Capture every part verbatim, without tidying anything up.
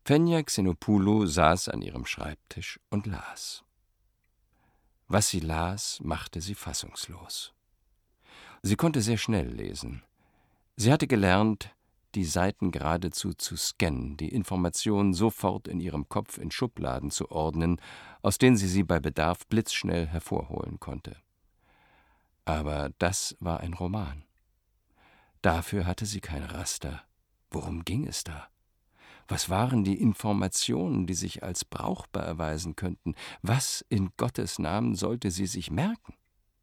Fenia Xenopoulou saß an ihrem Schreibtisch und las. Was sie las, machte sie fassungslos. Sie konnte sehr schnell lesen. Sie hatte gelernt, die Seiten geradezu zu scannen, die Informationen sofort in ihrem Kopf in Schubladen zu ordnen, aus denen sie sie bei Bedarf blitzschnell hervorholen konnte. Aber das war ein Roman. Dafür hatte sie kein Raster. Worum ging es da? Was waren die Informationen, die sich als brauchbar erweisen könnten? Was in Gottes Namen sollte sie sich merken?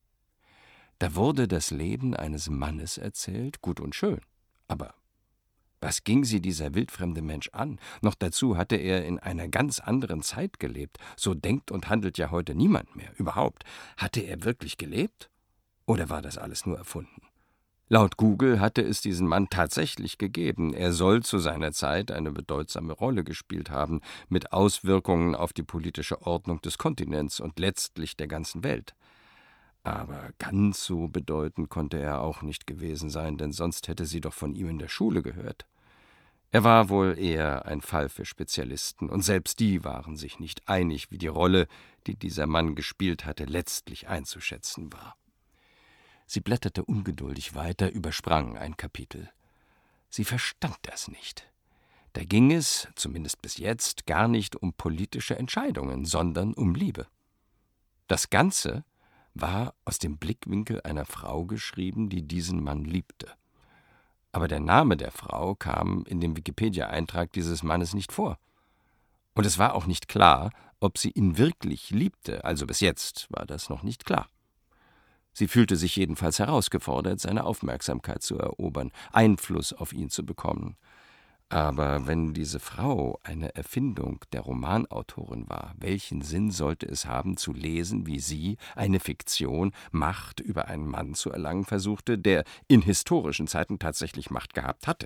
Da wurde das Leben eines Mannes erzählt, gut und schön. Aber was ging sie dieser wildfremde Mensch an? Noch dazu hatte er in einer ganz anderen Zeit gelebt. So denkt und handelt ja heute niemand mehr. Überhaupt, hatte er wirklich gelebt? Oder war das alles nur erfunden? Laut Google hatte es diesen Mann tatsächlich gegeben. Er soll zu seiner Zeit eine bedeutsame Rolle gespielt haben, mit Auswirkungen auf die politische Ordnung des Kontinents und letztlich der ganzen Welt. Aber ganz so bedeutend konnte er auch nicht gewesen sein, denn sonst hätte sie doch von ihm in der Schule gehört. Er war wohl eher ein Fall für Spezialisten, und selbst die waren sich nicht einig, wie die Rolle, die dieser Mann gespielt hatte, letztlich einzuschätzen war. Sie blätterte ungeduldig weiter, übersprang ein Kapitel. Sie verstand das nicht. Da ging es, zumindest bis jetzt, gar nicht um politische Entscheidungen, sondern um Liebe. Das Ganze war aus dem Blickwinkel einer Frau geschrieben, die diesen Mann liebte. Aber der Name der Frau kam in dem Wikipedia-Eintrag dieses Mannes nicht vor. Und es war auch nicht klar, ob sie ihn wirklich liebte, also bis jetzt war das noch nicht klar. Sie fühlte sich jedenfalls herausgefordert, seine Aufmerksamkeit zu erobern, Einfluss auf ihn zu bekommen. Aber wenn diese Frau eine Erfindung der Romanautorin war, welchen Sinn sollte es haben, zu lesen, wie sie, eine Fiktion, Macht über einen Mann zu erlangen versuchte, der in historischen Zeiten tatsächlich Macht gehabt hatte?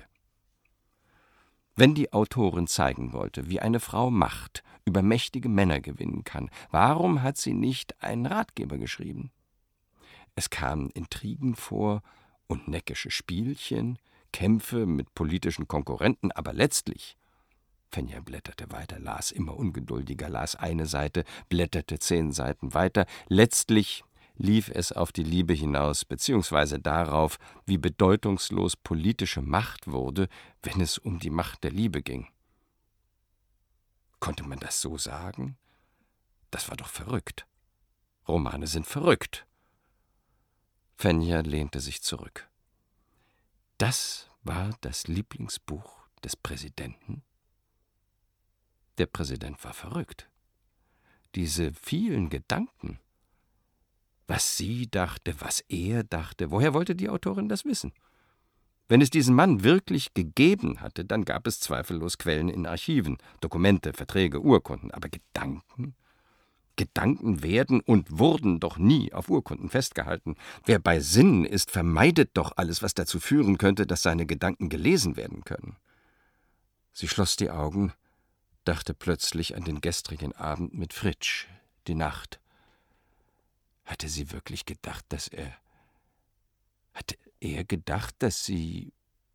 Wenn die Autorin zeigen wollte, wie eine Frau Macht über mächtige Männer gewinnen kann, warum hat sie nicht einen Ratgeber geschrieben? Es kamen Intrigen vor und neckische Spielchen, Kämpfe mit politischen Konkurrenten, aber letztlich, Fenia blätterte weiter, las immer ungeduldiger, las eine Seite, blätterte zehn Seiten weiter, letztlich lief es auf die Liebe hinaus, beziehungsweise darauf, wie bedeutungslos politische Macht wurde, wenn es um die Macht der Liebe ging. Konnte man das so sagen? Das war doch verrückt. Romane sind verrückt. Fenia lehnte sich zurück. Das war das Lieblingsbuch des Präsidenten? Der Präsident war verrückt. Diese vielen Gedanken, was sie dachte, was er dachte, woher wollte die Autorin das wissen? Wenn es diesen Mann wirklich gegeben hatte, dann gab es zweifellos Quellen in Archiven, Dokumente, Verträge, Urkunden, aber Gedanken? Gedanken werden und wurden doch nie auf Urkunden festgehalten. Wer bei Sinnen ist, vermeidet doch alles, was dazu führen könnte, dass seine Gedanken gelesen werden können. Sie schloss die Augen, dachte plötzlich an den gestrigen Abend mit Fritsch, die Nacht. Hatte sie wirklich gedacht, dass er... Hatte er gedacht, dass sie...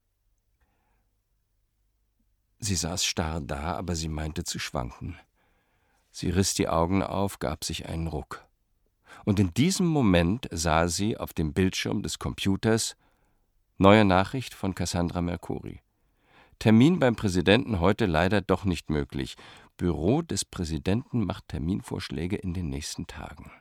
Sie saß starr da, aber sie meinte zu schwanken. Sie riss die Augen auf, gab sich einen Ruck. Und in diesem Moment sah sie auf dem Bildschirm des Computers neue Nachricht von Cassandra Mercuri. Termin beim Präsidenten heute leider doch nicht möglich. Büro des Präsidenten macht Terminvorschläge in den nächsten Tagen.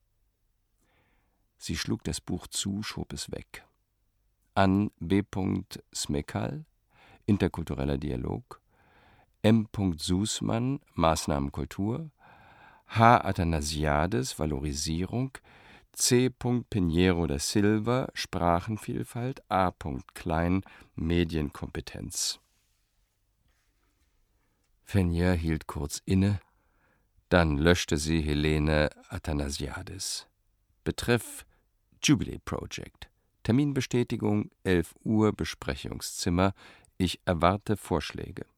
Sie schlug das Buch zu, schob es weg. An B. Smekal, interkultureller Dialog, M. Susman, Maßnahmen Kultur, H. Athanasiades, Valorisierung, C. Pinheiro da Silva, Sprachenvielfalt, A. Klein, Medienkompetenz. Fenia hielt kurz inne, dann löschte sie Helene Athanasiades. Betreff Jubilee Project. Terminbestätigung elf Uhr, Besprechungszimmer. Ich erwarte Vorschläge.